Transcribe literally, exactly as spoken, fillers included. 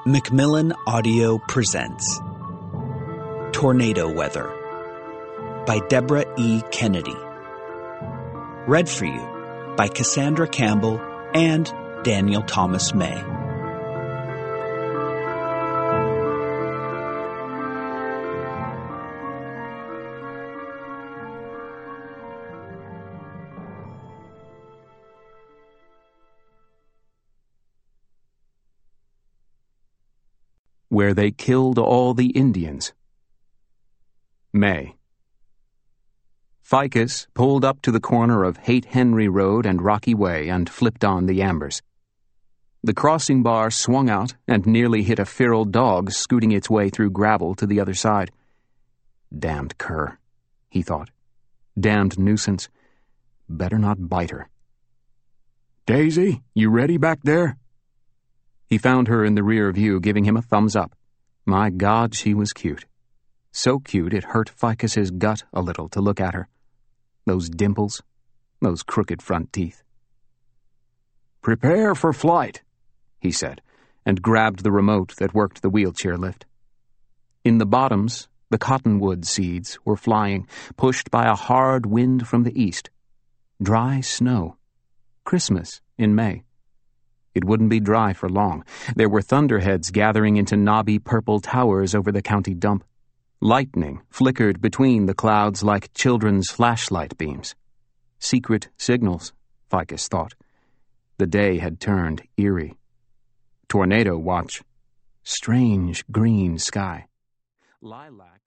Macmillan Audio presents Tornado Weather by Deborah E. Kennedy. Read for you by Cassandra Campbell and Daniel Thomas May. Where they killed all the Indians. May. Ficus pulled up to the corner of Haight Henry Road and Rocky Way and flipped on the ambers. The crossing bar swung out and nearly hit a feral dog scooting its way through gravel to the other side. Damned cur, he thought. Damned nuisance. Better not bite her. "Daisy, you ready back there?" He found her in the rear view, giving him a thumbs up. My God, she was cute. So cute it hurt Ficus's gut a little to look at her. Those dimples, those crooked front teeth. "Prepare for flight," he said, and grabbed the remote that worked the wheelchair lift. In the bottoms, the cottonwood seeds were flying, pushed by a hard wind from the east. Dry snow. Christmas in May. It wouldn't be dry for long. There were thunderheads gathering into knobby purple towers over the county dump. Lightning flickered between the clouds like children's flashlight beams. Secret signals, Ficus thought. The day had turned eerie. Tornado watch. Strange green sky. Lilac